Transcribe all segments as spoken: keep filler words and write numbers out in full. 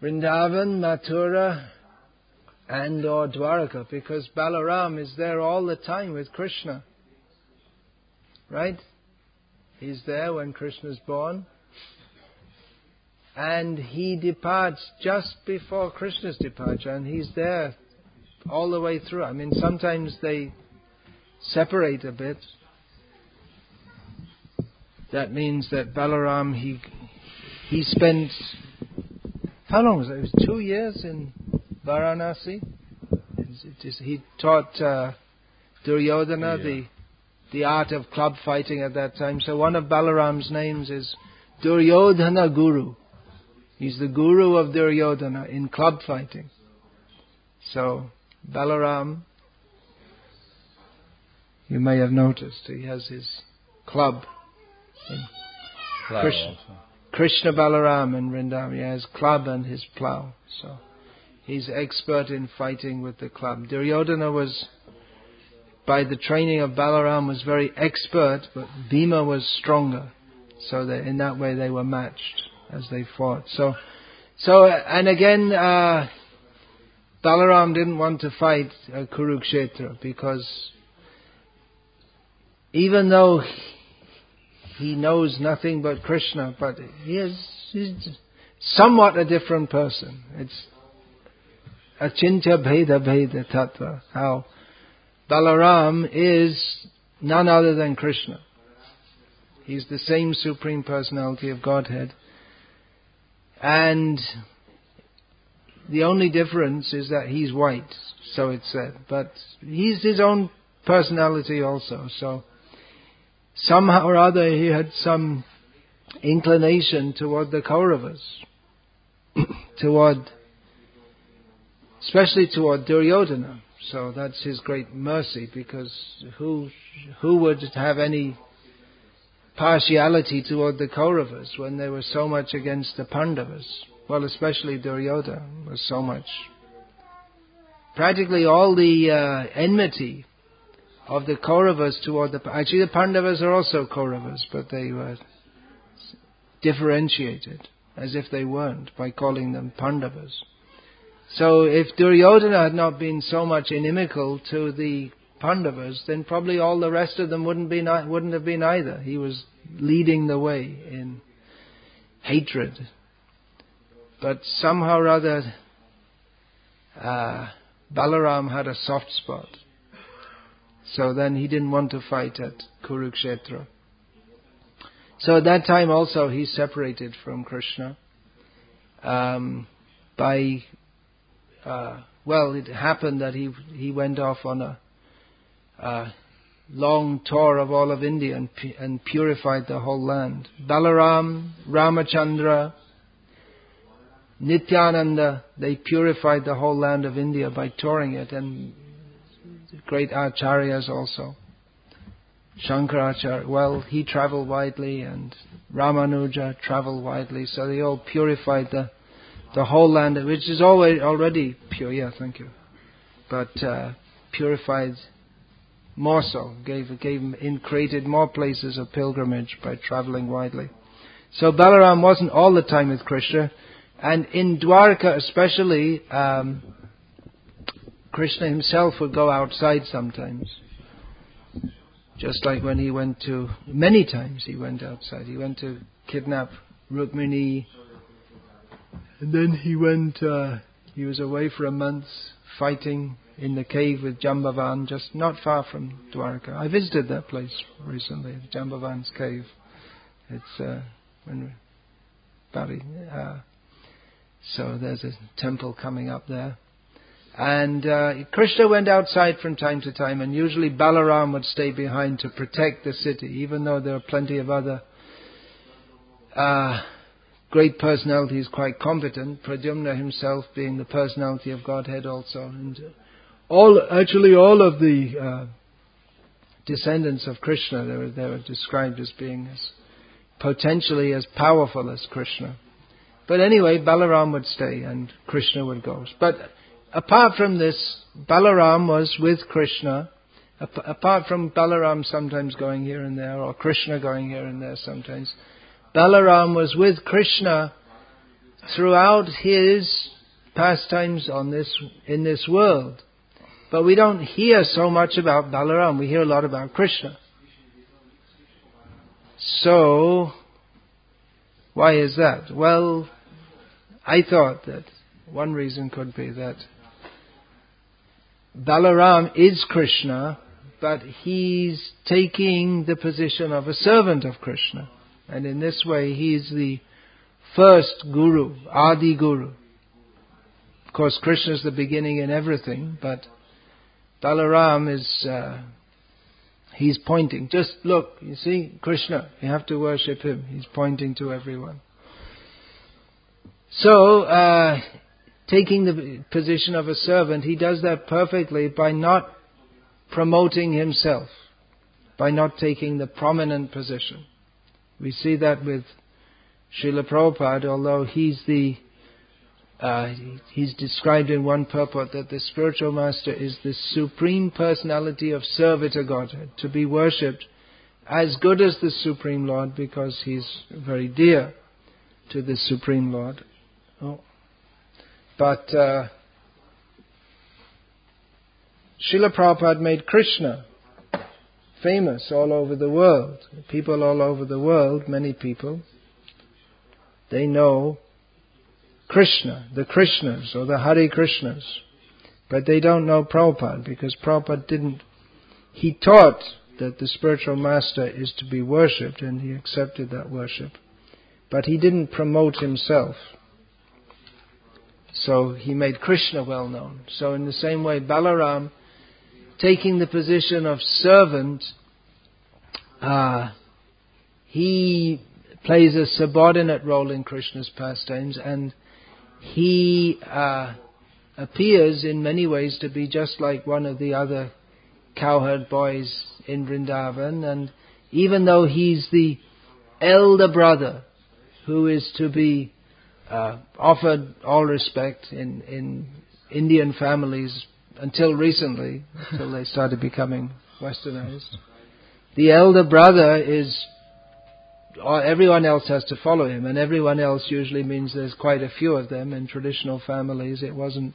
Vrindavan, Mathura, and or Dwaraka, because Balaram is there all the time with Krishna. Right? He's there when Krishna is born. And he departs just before Krishna's departure, and he's there all the way through. I mean, sometimes they separate a bit. That means that Balaram, he he spent, how long was it? It was two years in Varanasi. It is, he taught uh, Duryodhana yeah. the the art of club fighting at that time. So one of Balaram's names is Duryodhana Guru. He's the guru of Duryodhana in club fighting. So Balaram, you may have noticed, he has his club. Krishna, Krishna Balaram in Vrindavan. He has club and his plough. So he's expert in fighting with the club. Duryodhana was, by the training of Balaram, was very expert, but Bhima was stronger. So that in that way they were matched as they fought. So, so and again, uh, Balaram didn't want to fight uh, Kurukshetra, because even though he, he knows nothing but Krishna, but he is he's somewhat a different person. It's achintya bheda bheda tattva. How Balaram is none other than Krishna. He's the same Supreme Personality of Godhead. And the only difference is that he's white, so it's said. But he's his own personality also. So somehow or other he had some inclination toward the Kauravas. toward, especially toward Duryodhana. So that's his great mercy, because who who would have any partiality toward the Kauravas when they were so much against the Pandavas? Well, especially Duryodhana was so much. Practically all the uh, enmity of the Kauravas toward the... Actually, the Pandavas are also Kauravas, but they were differentiated as if they weren't by calling them Pandavas. So if Duryodhana had not been so much inimical to the Pandavas, then probably all the rest of them wouldn't be wouldn't have been either. He was leading the way in hatred. But somehow or other, uh, Balaram had a soft spot. So then he didn't want to fight at Kurukshetra. So at that time also he separated from Krishna. Um, by, uh, well, it happened that he he went off on a Uh, long tour of all of India and, pu- and purified the whole land. Balaram, Ramachandra, Nityananda, they purified the whole land of India by touring it, and great acharyas also. Shankaracharya, well, he travelled widely, and Ramanuja travelled widely, so they all purified the the whole land, which is already already pure. Yeah, thank you. But uh, purified more so, gave gave in created more places of pilgrimage by travelling widely. So Balaram wasn't all the time with Krishna, and in Dwarka especially, um, Krishna himself would go outside sometimes. Just like when he went to, many times he went outside. He went to kidnap Rukmini, and then he went, uh, he was away for a month fighting in the cave with Jambavan, just not far from Dwarka. I visited that place recently, Jambavan's cave. It's uh, when Bari, uh, so there's a temple coming up there. And uh, Krishna went outside from time to time, and usually Balaram would stay behind to protect the city, even though there are plenty of other uh, great personalities quite competent. Pradyumna himself being the personality of Godhead also, and all actually all of the uh, descendants of Krishna, they were they were described as being as potentially as powerful as Krishna. But anyway, Balaram would stay and Krishna would go. But apart from this, Balaram was with Krishna. Ap- apart from Balaram sometimes going here and there, or Krishna going here and there sometimes, Balaram was with Krishna throughout his pastimes on this in this world. But we don't hear so much about Balaram. We hear a lot about Krishna. So, why is that? Well, I thought that one reason could be that Balaram is Krishna, but he's taking the position of a servant of Krishna. And in this way, he's the first guru, Adi Guru. Of course, Krishna is the beginning in everything, but Balaram is, uh, he's pointing. Just look, you see, Krishna, you have to worship him. He's pointing to everyone. So, uh, taking the position of a servant, he does that perfectly by not promoting himself, by not taking the prominent position. We see that with Srila Prabhupada, although he's the Uh, he's described in one purport that the spiritual master is the supreme personality of servitor Godhead, to be worshipped as good as the Supreme Lord, because he's very dear to the Supreme Lord. Oh. But uh, Srila Prabhupada made Krishna famous all over the world. People all over the world, many people, they know Krishna, the Krishnas or the Hare Krishnas. But they don't know Prabhupada, because Prabhupada didn't, he taught that the spiritual master is to be worshipped, and he accepted that worship. But he didn't promote himself. So he made Krishna well known. So in the same way, Balaram, taking the position of servant, uh, he plays a subordinate role in Krishna's pastimes, and he uh, appears in many ways to be just like one of the other cowherd boys in Vrindavan. And even though he's the elder brother who is to be uh, offered all respect in, in Indian families until recently, until they started becoming westernized, the elder brother is, or everyone else has to follow him, and everyone else usually means there's quite a few of them. In traditional families, it wasn't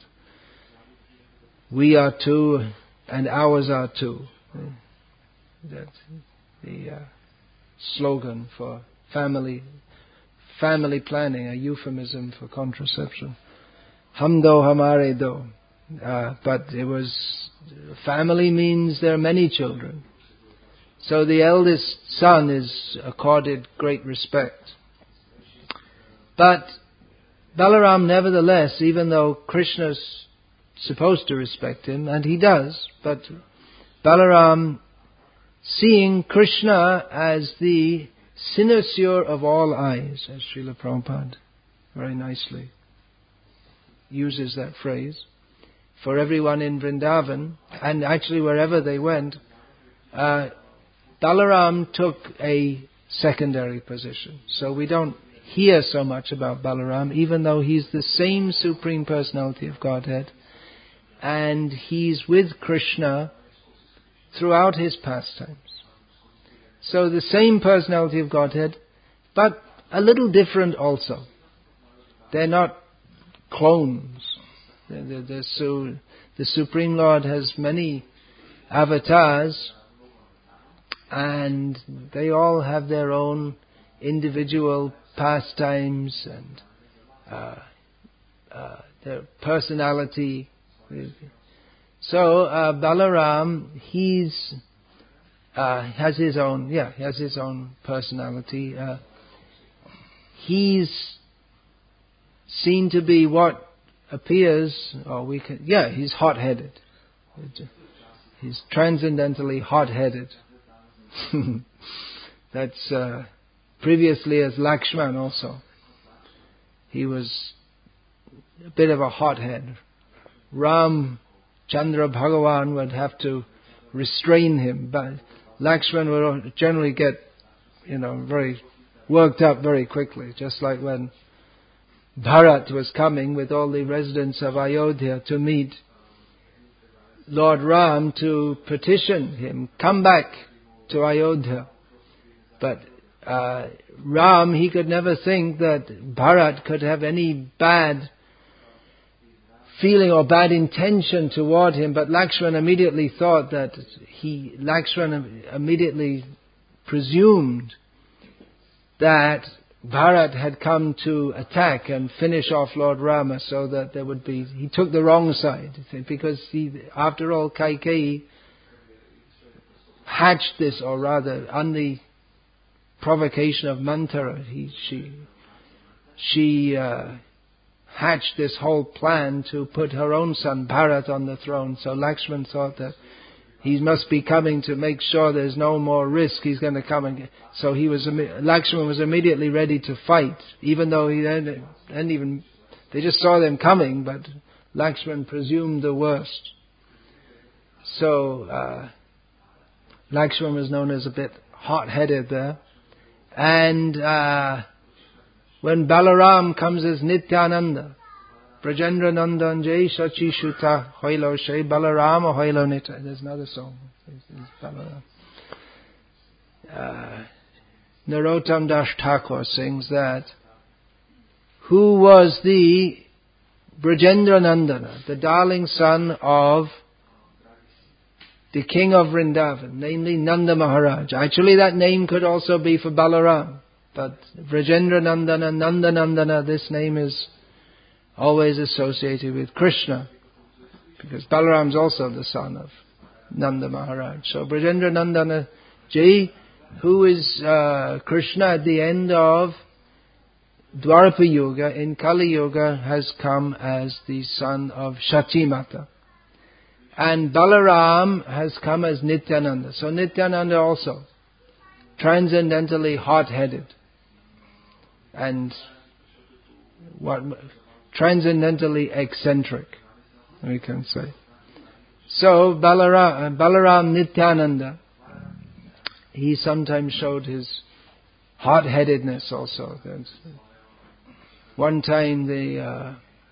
we are two and ours are two. That's the uh, slogan for family family planning, a euphemism for contraception. Hum do hamare do. Uh, but it was, family means there are many children. So the eldest son is accorded great respect. But Balaram, nevertheless, even though Krishna's supposed to respect him, and he does, but Balaram, seeing Krishna as the cynosure of all eyes, as Srila Prabhupada very nicely uses that phrase, for everyone in Vrindavan, and actually wherever they went, uh, Balaram took a secondary position. So we don't hear so much about Balaram, even though he's the same Supreme Personality of Godhead, and he's with Krishna throughout his pastimes. So the same Personality of Godhead, but a little different also. They're not clones. They're, they're, they're so, the Supreme Lord has many avatars, and they all have their own individual pastimes and uh, uh, their personality. So uh, Balaram, he's uh, has his own, yeah, he has his own personality. Uh, he's seen to be what appears, or we can, yeah, he's hot-headed. He's transcendentally hot-headed. That's uh, previously as Lakshman also. He was a bit of a hothead. Ram Chandra Bhagavan would have to restrain him, but Lakshman would generally get, you know, very worked up very quickly, just like when Bharat was coming with all the residents of Ayodhya to meet Lord Ram to petition him, come back to Ayodhya. But uh, Ram, he could never think that Bharat could have any bad feeling or bad intention toward him, but Lakshman immediately thought that he, Lakshman immediately presumed that Bharat had come to attack and finish off Lord Rama, so that there would be, he took the wrong side, because he, after all, Kaikeyi hatched this, or rather, on the provocation of Manthara, he, she, she uh, hatched this whole plan to put her own son Bharat on the throne. So Lakshman thought that he must be coming to make sure there's no more risk. He's going to come and get, so he was. Lakshman was immediately ready to fight, even though he hadn't, hadn't even. They just saw them coming, but Lakshman presumed the worst. So uh, Lakshman was known as a bit hot-headed there, and uh, when Balaram comes as Nityananda, Brajendra Nandan Jai Shachi Shuta Hoilo Shai Balarama Hoilo Nita. There's another song. There's Balaram. Uh, Narottam Das Thakur sings that. Who was the Brajendra Nandana, the darling son of the king of Vrindavan, namely Nanda Maharaj. Actually, that name could also be for Balaram, but Brajendra Nandana, Nanda Nandana, this name is always associated with Krishna, because Balaram is also the son of Nanda Maharaj. So Brajendra Nandana Ji, who is uh, Krishna at the end of Dwapara Yuga, in Kali Yuga, has come as the son of Shatimata. And Balaram has come as Nityananda. So Nityananda also, transcendentally hot-headed. And what... transcendentally eccentric, we can say. So Balaram, Balaram Nityananda, he sometimes showed his hot-headedness also. One time, the uh,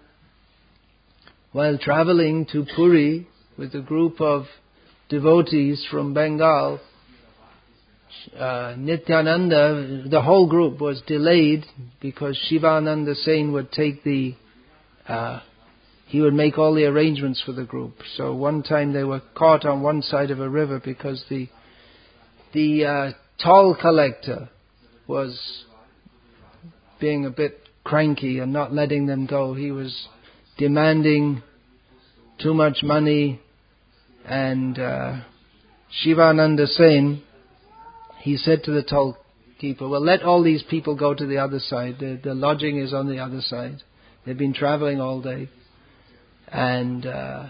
while traveling to Puri with a group of devotees from Bengal, Uh, Nityananda, the whole group was delayed because Shivananda Sen would take the, uh, he would make all the arrangements for the group. So one time they were caught on one side of a river because the, the uh, toll collector was being a bit cranky and not letting them go. He was demanding too much money, and uh, Shivananda Sen, he said to the toll keeper, well, let all these people go to the other side. The, the lodging is on the other side. They've been traveling all day. And uh,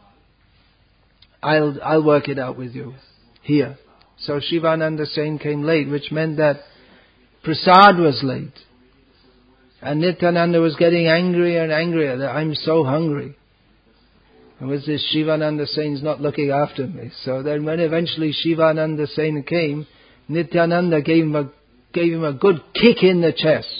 I'll I'll work it out with you here. So Shivananda Sen came late, which meant that Prasad was late. And Nityananda was getting angrier and angrier that I'm so hungry. And with this, Shivananda Sen's not looking after me. So then when eventually Shivananda Sen came, Nityananda gave him a, gave him a good kick in the chest.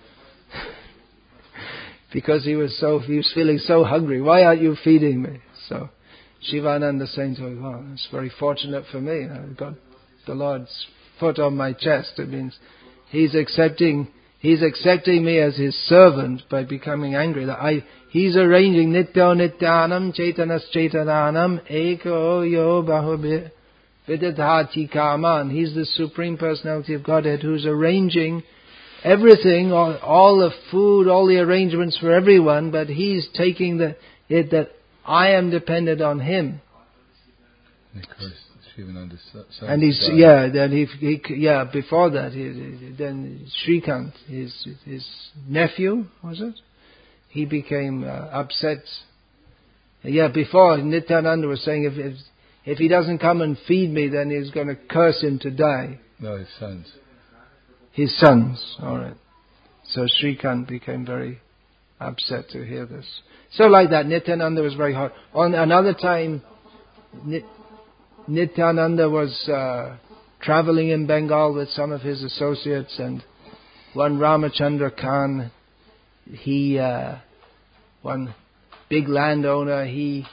Because he was so, he was feeling so hungry. Why aren't you feeding me? So Shivananda Sen thought, well, it's very fortunate for me. I've got the Lord's foot on my chest. It means He's accepting, He's accepting me as His servant by becoming angry. That I, He's arranging Nityo Nityanam Chaitanas Chaitananam Eko Yo Bahubhi Vidadhati Kaman. He's the Supreme Personality of Godhead who's arranging everything, all, all the food, all the arrangements for everyone, but He's taking the it that I am dependent on Him. Because Shivananda and he's died. yeah, then he, he yeah before that, he, then Shrikant, his his nephew, was it? He became uh, upset. Yeah, before Nityananda was saying if, if if he doesn't come and feed me, then he's going to curse him to die. No, his sons. His sons, all right. So Shrikant became very upset to hear this. So like that, Nityananda was very hot. On another time, Nit, Nityananda was uh, traveling in Bengal with some of his associates, and one Ramachandra Khan, he, uh, one big landowner, he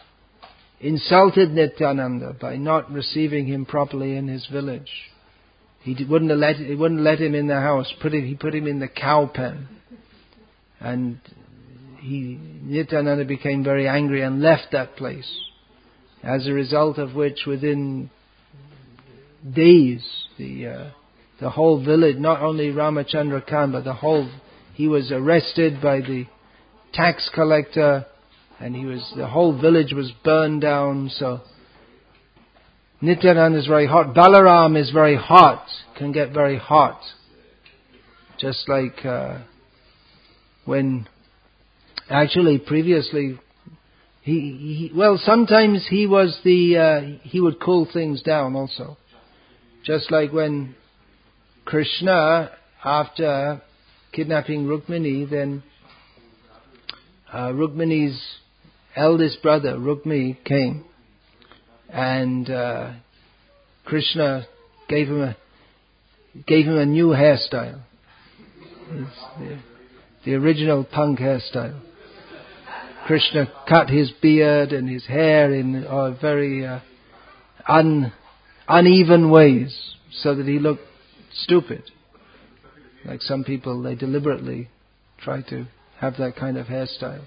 insulted Nityananda by not receiving him properly in his village. he wouldn't let he wouldn't let him in the house. Put him, he put him in the cow pen, and he Nityananda became very angry and left that place. As a result of which, within days, the uh, the whole village, not only Ramachandra Khan, but the whole, he was arrested by the tax collector, and he was the whole village was burned down. So Nityananda is very hot. Balaram is very hot, can get very hot. Just like uh, when, actually previously, he, he well sometimes he was the, uh, he would cool things down also. Just like when Krishna, after kidnapping Rukmini, then uh, Rukmini's eldest brother, Rukmi, came. And uh, Krishna gave him a gave him a new hairstyle, the, the original punk hairstyle. Krishna cut his beard and his hair in uh, very uh, un, uneven ways, so that he looked stupid. Like some people, they deliberately try to have that kind of hairstyle.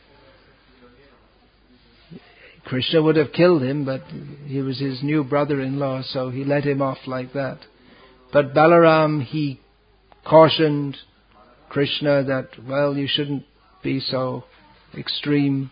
Krishna would have killed him, but he was his new brother-in-law, so he let him off like that. But Balaram, he cautioned Krishna that, well, you shouldn't be so extreme,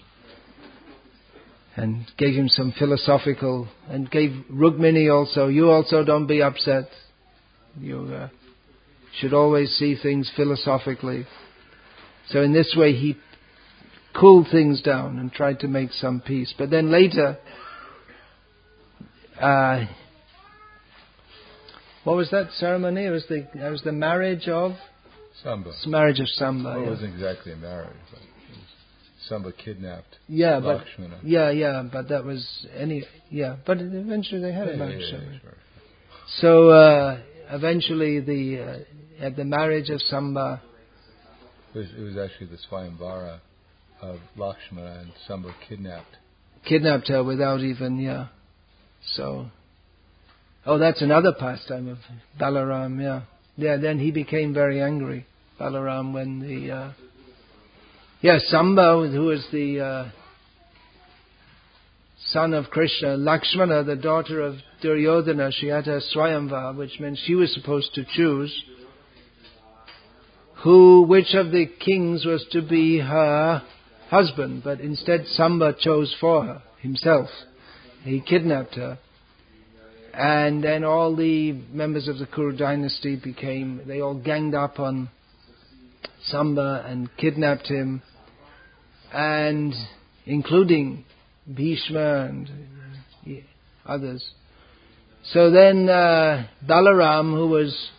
and gave him some philosophical, and gave Rukmini also, you also don't be upset. You uh, should always see things philosophically. So in this way he cooled things down and tried to make some peace. But then later, uh, what was that ceremony? It was the it was the marriage of Samba. Marriage of Samba. Well, yeah. it wasn't exactly a marriage, but it was Samba kidnapped yeah, Lakshmana. But, yeah, yeah, but that was any yeah. But eventually they had yeah, a marriage. Yeah, yeah, sure. So uh, eventually, the uh, at the marriage of Samba, it was, it was actually the Swayamvara of Lakshmana, and Samba kidnapped. Kidnapped her without even, yeah. So, oh, that's another pastime of Balaram, yeah. Yeah, then he became very angry, Balaram, when the, uh, yeah, Samba, who was the uh, son of Krishna, Lakshmana, the daughter of Duryodhana, she had her Swayamvar, which meant she was supposed to choose who, which of the kings was to be her husband, but instead Samba chose for her himself. He kidnapped her, and then all the members of the Kuru dynasty became, they all ganged up on Samba and kidnapped him, and including Bhishma and others. So then uh, Balaram, who was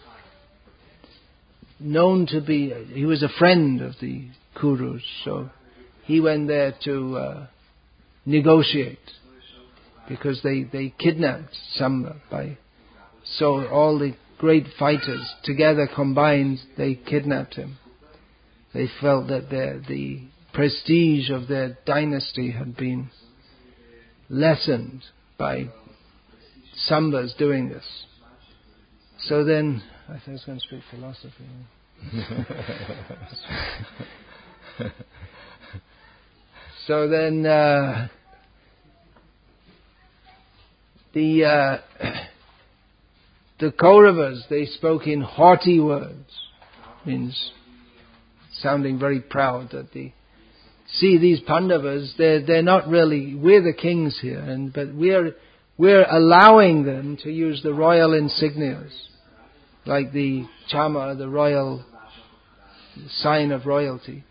known to be, he was a friend of the Kurus, so he went there to uh, negotiate, because they, they kidnapped Samba by, so all the great fighters together combined, they kidnapped him. They felt that their, the prestige of their dynasty had been lessened by Samba's doing this. So then, I think I was going to speak philosophy. So then, uh, the uh, the Kauravas, they spoke in haughty words, means sounding very proud that the see these Pandavas, they're they're not really, we're the kings here, and but we're we're allowing them to use the royal insignias, like the chama, the royal sign of royalty.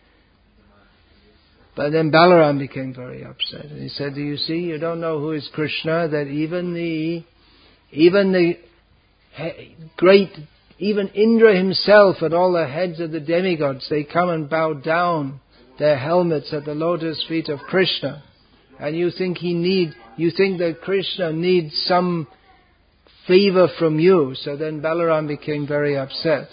But then Balaram became very upset, and he said, "Do you see? You don't know who is Krishna. That even the, even the great, even Indra himself and all the heads of the demigods, they come and bow down their helmets at the lotus feet of Krishna. And you think he need, you think that Krishna needs some favor from you." So then Balaram became very upset,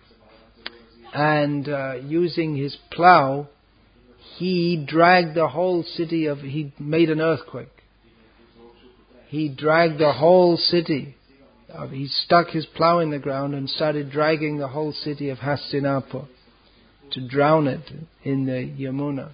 and uh, using his plough, he dragged the whole city of, he made an earthquake. He dragged the whole city Uh, he stuck his plough in the ground and started dragging the whole city of Hastinapur to drown it in the Yamuna.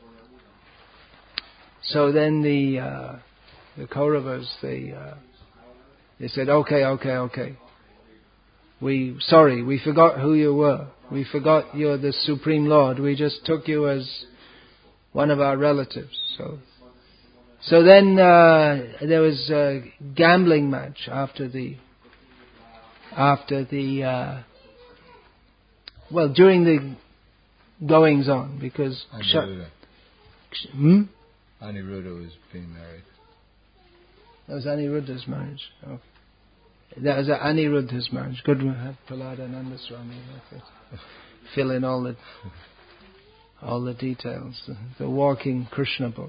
So then the uh, the Kauravas, they uh, they said, okay, okay, okay. We sorry, we forgot who you were. We forgot you're the Supreme Lord. We just took you as one of our relatives. So, so then uh, there was a gambling match after the after the uh, well during the goings on because Aniruddha. Sh- hmm? Aniruddha was being married. That was Aniruddha's marriage. Oh. That was Aniruddha's marriage. Good one. Have Prahlada Nandaswami fill in all the all the details. The, the walking Krishna book.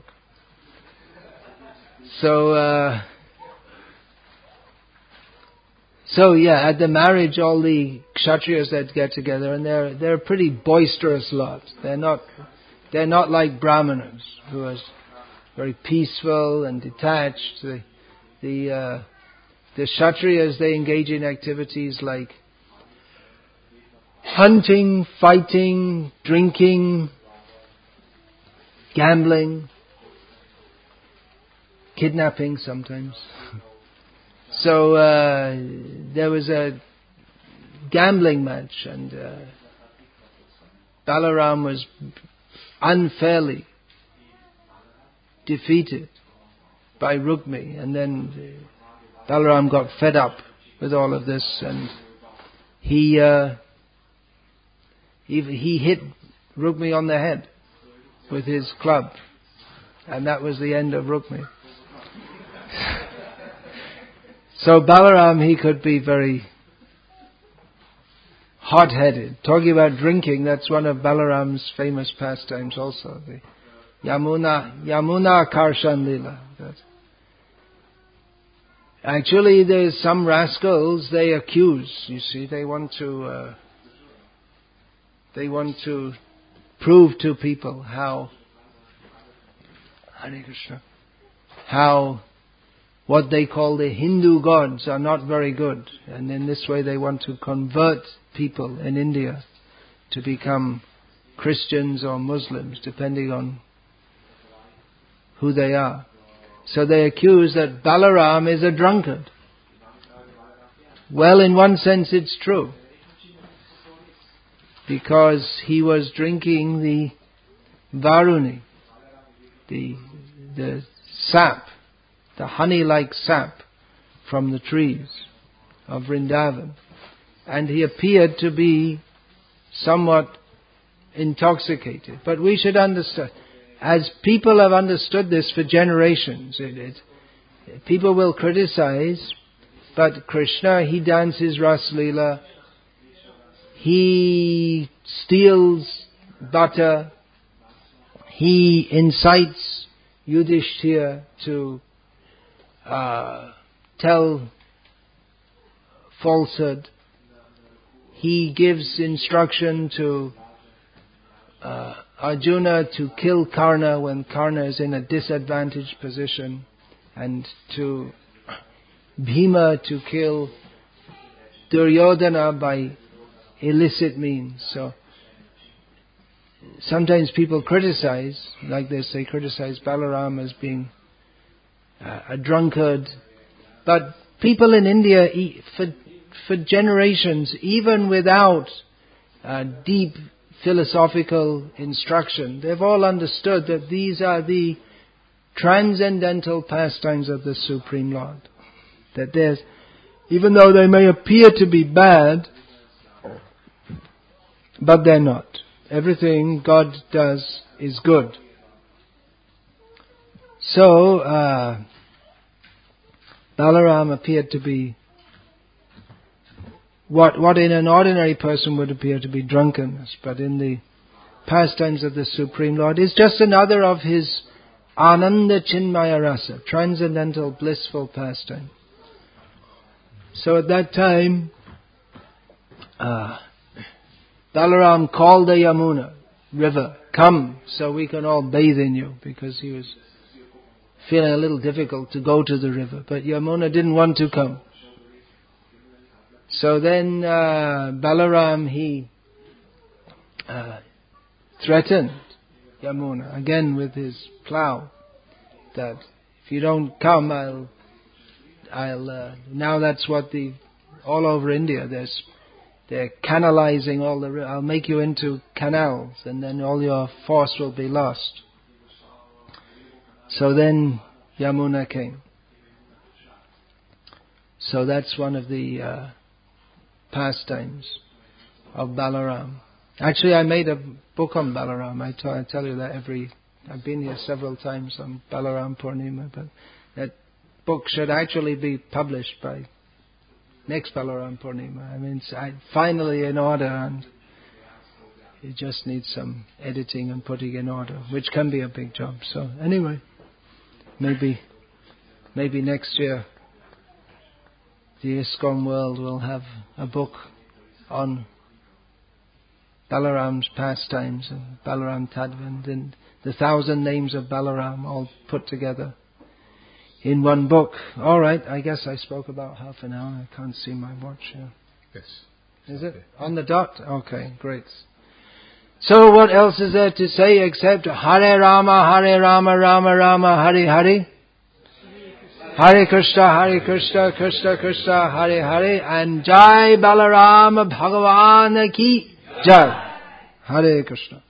So, uh, so yeah, at the marriage, all the kshatriyas that get together, and they're they're a pretty boisterous lot. They're not they're not like brahmanas who are very peaceful and detached. The the uh, the kshatriyas, they engage in activities like hunting, fighting, drinking, gambling, kidnapping sometimes. So uh, there was a gambling match, and uh, Balaram was unfairly defeated by Rukmi, and then Balaram got fed up with all of this, and he uh, he, he hit Rukmi on the head with his club, and that was the end of Rukmi. So Balaram, he could be very hot-headed. Talking about drinking, that's one of Balaram's famous pastimes also. The Yamuna, Yamuna Karshan Lila. That. Actually, there's some rascals, they accuse, you see, they want to, uh, they want to prove to people how, Hare Krishna, how what they call the Hindu gods are not very good. And in this way they want to convert people in India to become Christians or Muslims, depending on who they are. So they accuse that Balaram is a drunkard. Well, in one sense it's true, because he was drinking the Varuni, the, the sap, the honey-like sap from the trees of Vrindavan. And he appeared to be somewhat intoxicated. But we should understand, as people have understood this for generations, it, it, people will criticize, but Krishna, he dances Ras Leela, he steals butter, he incites Yudhishthira to uh, tell falsehood, he gives instruction to uh, Arjuna to kill Karna when Karna is in a disadvantaged position, and to Bhima to kill Duryodhana by illicit means. So sometimes people criticize, like this, they criticize Balaram as being uh, a drunkard. But people in India, for for generations, even without uh, deep philosophical instruction, they've all understood that these are the transcendental pastimes of the Supreme Lord. That there's, even though they may appear to be bad, but they're not. Everything God does is good. So, uh, Balaram appeared to be what what in an ordinary person would appear to be drunkenness, but in the pastimes of the Supreme Lord is just another of his Ananda Chinmaya Rasa, transcendental blissful pastime. So at that time, uh, Balaram called the Yamuna river, come so we can all bathe in you, because he was feeling a little difficult to go to the river. But Yamuna didn't want to come. So then uh, Balaram, he uh, threatened Yamuna again with his plough, that if you don't come, I'll, I'll. Uh, now that's what the all over India there's they're canalizing all the. I'll make you into canals, and then all your force will be lost. So then Yamuna came. So that's one of the uh, pastimes of Balaram. Actually, I made a book on Balaram. I, t- I tell you that every. I've been here several times on Balaram Purnima, but that book should actually be published by next Balaram Purnima. I mean, it's I, finally in order, and it just needs some editing and putting in order, which can be a big job. So anyway, maybe, maybe next year, the ISKCON world will have a book on Balaram's pastimes and Balaram Tadvan and the thousand names of Balaram all put together in one book. All right, I guess I spoke about half an hour. I can't see my watch here. Yes. Is it? On the dot? Okay, great. So what else is there to say except Hare Rama, Hare Rama, Rama Rama, Hare Hare? Hare Krishna, Hare Krishna, Krishna Krishna, Hare Hare, and Jai Balaram Bhagavan Ki Jai. Hare Krishna.